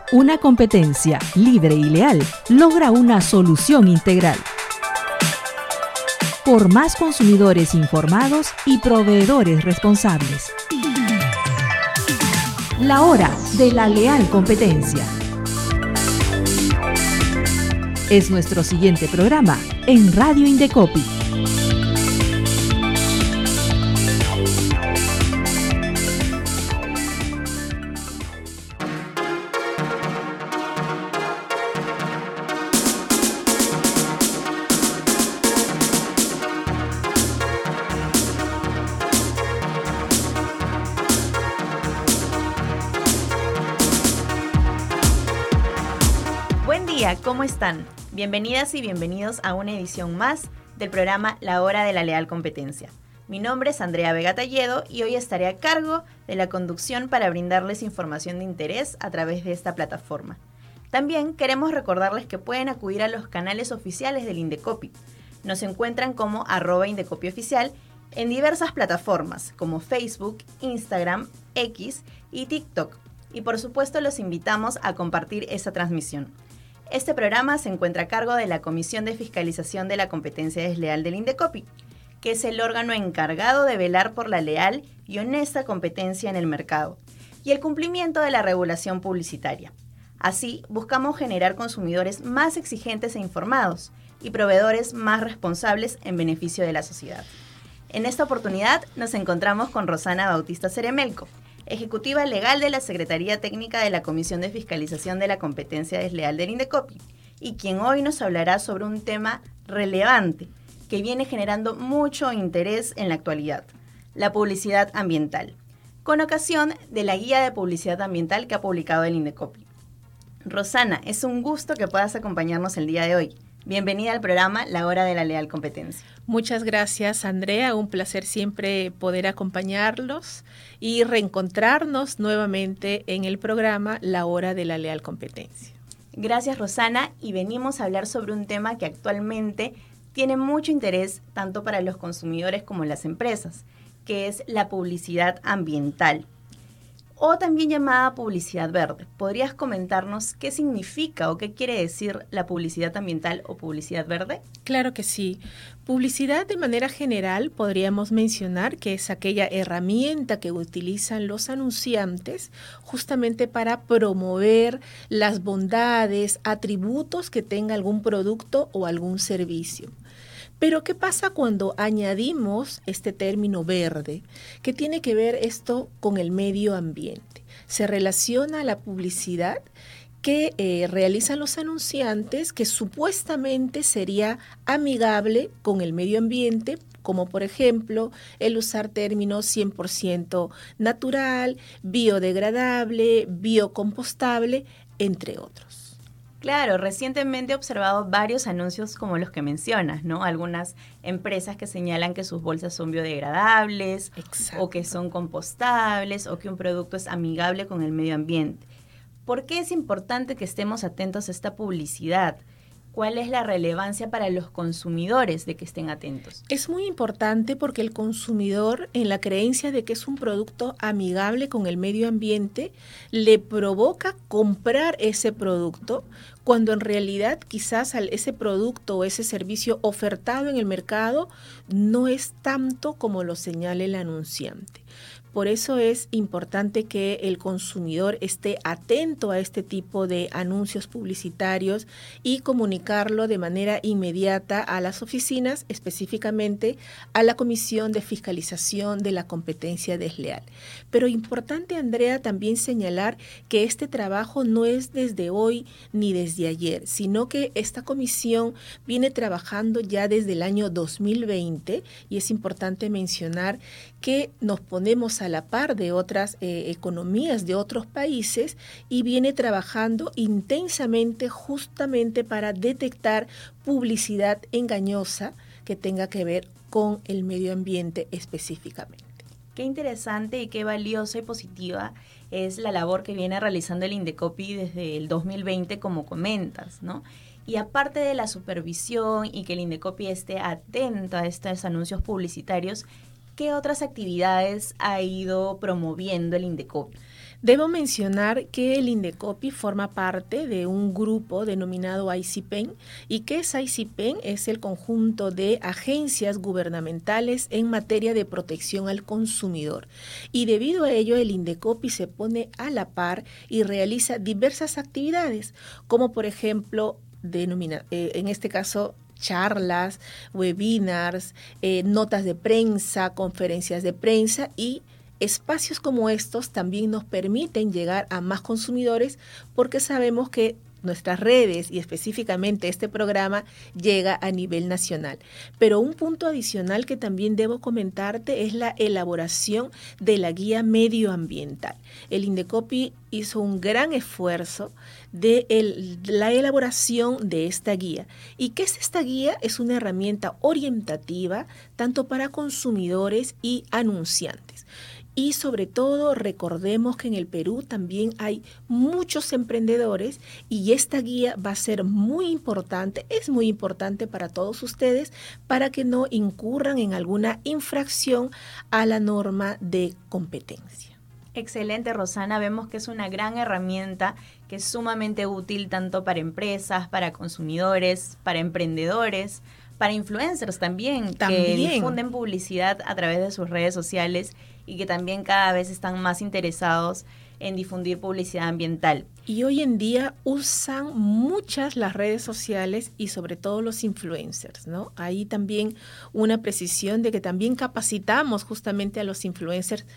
Una competencia libre y leal logra una solución integral. Por más consumidores informados y proveedores responsables. La hora de la leal competencia. Es nuestro siguiente programa en Radio Indecopi. ¿Cómo están? Bienvenidas y bienvenidos a una edición más del programa La Hora de la Leal Competencia. Mi nombre es Andrea Vega Talledo y hoy estaré a cargo de la conducción para brindarles información de interés a través de esta plataforma. También queremos recordarles que pueden acudir a los canales oficiales del Indecopi. Nos encuentran como @IndecopiOficial en diversas plataformas como Facebook, Instagram, X y TikTok. Y por supuesto los invitamos a compartir esa transmisión. Este programa se encuentra a cargo de la Comisión de Fiscalización de la Competencia Desleal del Indecopi, que es el órgano encargado de velar por la leal y honesta competencia en el mercado y el cumplimiento de la regulación publicitaria. Así, buscamos generar consumidores más exigentes e informados y proveedores más responsables en beneficio de la sociedad. En esta oportunidad nos encontramos con Rosana Bautista Ceremelco, ejecutiva legal de la Secretaría Técnica de la Comisión de Fiscalización de la Competencia Desleal del Indecopi, y quien hoy nos hablará sobre un tema relevante que viene generando mucho interés en la actualidad, la publicidad ambiental, con ocasión de la guía de publicidad ambiental que ha publicado el Indecopi. Rosana, es un gusto que puedas acompañarnos el día de hoy. Bienvenida al programa La Hora de la Leal Competencia. Muchas gracias, Andrea. Un placer siempre poder acompañarlos y reencontrarnos nuevamente en el programa La Hora de la Leal Competencia. Gracias, Rosana. Y venimos a hablar sobre un tema que actualmente tiene mucho interés tanto para los consumidores como las empresas, que es la publicidad ambiental, o también llamada publicidad verde. ¿Podrías comentarnos qué significa o qué quiere decir la publicidad ambiental o publicidad verde? Claro que sí. Publicidad de manera general podríamos mencionar que es aquella herramienta que utilizan los anunciantes justamente para promover las bondades, atributos que tenga algún producto o algún servicio. Pero ¿qué pasa cuando añadimos este término verde? ¿Qué tiene que ver esto con el medio ambiente? Se relaciona a la publicidad que realizan los anunciantes que supuestamente sería amigable con el medio ambiente, como por ejemplo el usar términos 100% natural, biodegradable, biocompostable, entre otros. Claro, recientemente he observado varios anuncios como los que mencionas, ¿no? Algunas empresas que señalan que sus bolsas son biodegradables, exacto, o que son compostables, o que un producto es amigable con el medio ambiente. ¿Por qué es importante que estemos atentos a esta publicidad? ¿Cuál es la relevancia para los consumidores de que estén atentos? Es muy importante porque el consumidor, en la creencia de que es un producto amigable con el medio ambiente, le provoca comprar ese producto, cuando en realidad quizás ese producto o ese servicio ofertado en el mercado no es tanto como lo señala el anunciante. Por eso es importante que el consumidor esté atento a este tipo de anuncios publicitarios y comunicarlo de manera inmediata a las oficinas, específicamente a la Comisión de Fiscalización de la Competencia Desleal. Pero importante, Andrea, también señalar que este trabajo no es desde hoy ni desde ayer, sino que esta comisión viene trabajando ya desde el año 2020 y es importante mencionar que nos ponemos a la par de otras economías de otros países y viene trabajando intensamente justamente para detectar publicidad engañosa que tenga que ver con el medio ambiente específicamente. Qué interesante y qué valiosa y positiva es la labor que viene realizando el Indecopi desde el 2020, como comentas, ¿no? Y aparte de la supervisión y que el Indecopi esté atento a estos anuncios publicitarios, ¿qué otras actividades ha ido promoviendo el Indecopi? Debo mencionar que el Indecopi forma parte de un grupo denominado ICPEN y que es ICPEN es el conjunto de agencias gubernamentales en materia de protección al consumidor. Y debido a ello, el Indecopi se pone a la par y realiza diversas actividades, como por ejemplo, en este caso, charlas, webinars, notas de prensa, conferencias de prensa y espacios como estos también nos permiten llegar a más consumidores porque sabemos que nuestras redes y específicamente este programa llega a nivel nacional. Pero un punto adicional que también debo comentarte es la elaboración de la guía medioambiental. El Indecopi hizo un gran esfuerzo de la elaboración de esta guía. ¿Y qué es esta guía? Es una herramienta orientativa tanto para consumidores y anunciantes. Y sobre todo recordemos que en el Perú también hay muchos emprendedores y esta guía va a ser muy importante, es muy importante para todos ustedes para que no incurran en alguna infracción a la norma de competencia. Excelente, Rosana. Vemos que es una gran herramienta que es sumamente útil tanto para empresas, para consumidores, para emprendedores, para influencers también. Que difunden publicidad a través de sus redes sociales y que también cada vez están más interesados en difundir publicidad ambiental. Y hoy en día usan muchas las redes sociales y sobre todo los influencers, ¿no? Ahí también una precisión de que también capacitamos justamente a los influencers.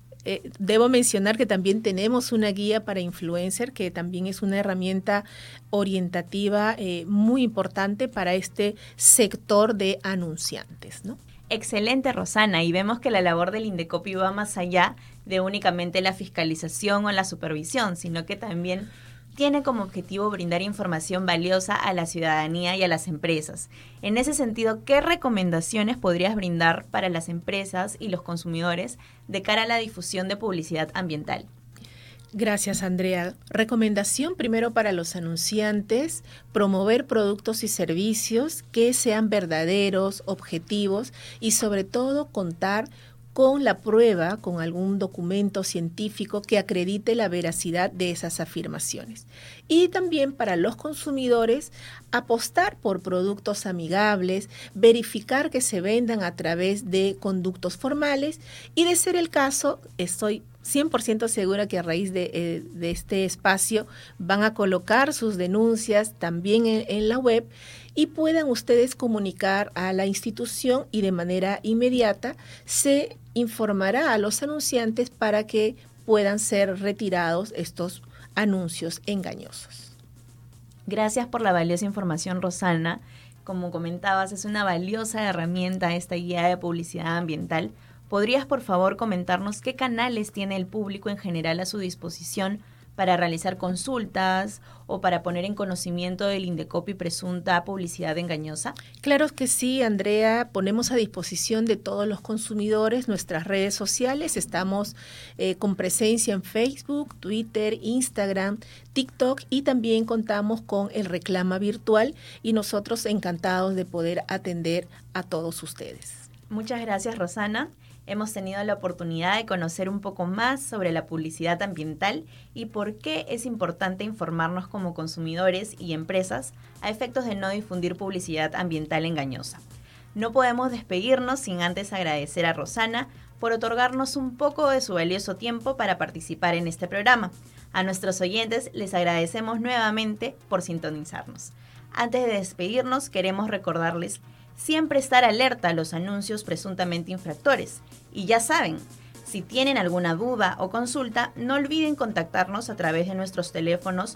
Debo mencionar que también tenemos una guía para influencer que también es una herramienta orientativa muy importante para este sector de anunciantes, ¿no? Excelente, Rosana, y vemos que la labor del Indecopi va más allá de únicamente la fiscalización o la supervisión, sino que también tiene como objetivo brindar información valiosa a la ciudadanía y a las empresas. En ese sentido, ¿qué recomendaciones podrías brindar para las empresas y los consumidores de cara a la difusión de publicidad ambiental? Gracias, Andrea. Recomendación primero para los anunciantes: promover productos y servicios que sean verdaderos, objetivos y sobre todo contar con la prueba, con algún documento científico que acredite la veracidad de esas afirmaciones. Y también para los consumidores, apostar por productos amigables, verificar que se vendan a través de conductos formales y, de ser el caso, estoy 100% segura que a raíz de este espacio van a colocar sus denuncias también en la web y puedan ustedes comunicar a la institución y de manera inmediata se informará a los anunciantes para que puedan ser retirados estos anuncios engañosos. Gracias por la valiosa información, Rosana. Como comentabas, es una valiosa herramienta esta guía de publicidad ambiental. ¿Podrías, por favor, comentarnos qué canales tiene el público en general a su disposición para realizar consultas o para poner en conocimiento del Indecopi presunta publicidad engañosa? Claro que sí, Andrea. Ponemos a disposición de todos los consumidores nuestras redes sociales. Estamos con presencia en Facebook, Twitter, Instagram, TikTok y también contamos con el Reclama Virtual y nosotros encantados de poder atender a todos ustedes. Muchas gracias, Rosana. Hemos tenido la oportunidad de conocer un poco más sobre la publicidad ambiental y por qué es importante informarnos como consumidores y empresas a efectos de no difundir publicidad ambiental engañosa. No podemos despedirnos sin antes agradecer a Rosana por otorgarnos un poco de su valioso tiempo para participar en este programa. A nuestros oyentes les agradecemos nuevamente por sintonizarnos. Antes de despedirnos, queremos recordarles siempre estar alerta a los anuncios presuntamente infractores. Y ya saben, si tienen alguna duda o consulta, no olviden contactarnos a través de nuestros teléfonos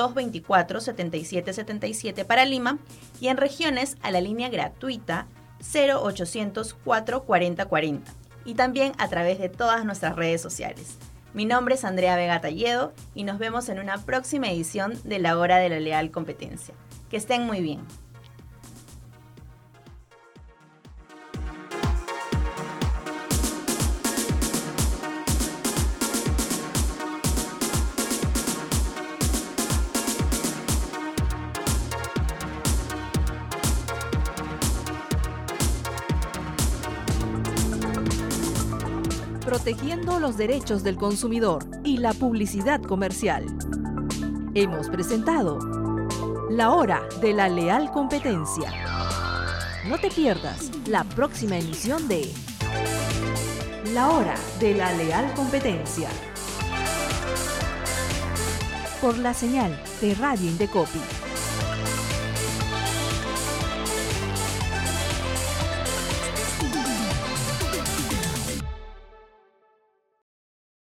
224-7777 para Lima y en regiones a la línea gratuita 0800 440 40 y también a través de todas nuestras redes sociales. Mi nombre es Andrea Vega Talledo y nos vemos en una próxima edición de La Hora de la Leal Competencia. Que estén muy bien. protegiendo los derechos del consumidor y la publicidad comercial. Hemos presentado La Hora de la Leal Competencia. No te pierdas la próxima emisión de La Hora de la Leal Competencia por la señal de Radio Indecopi.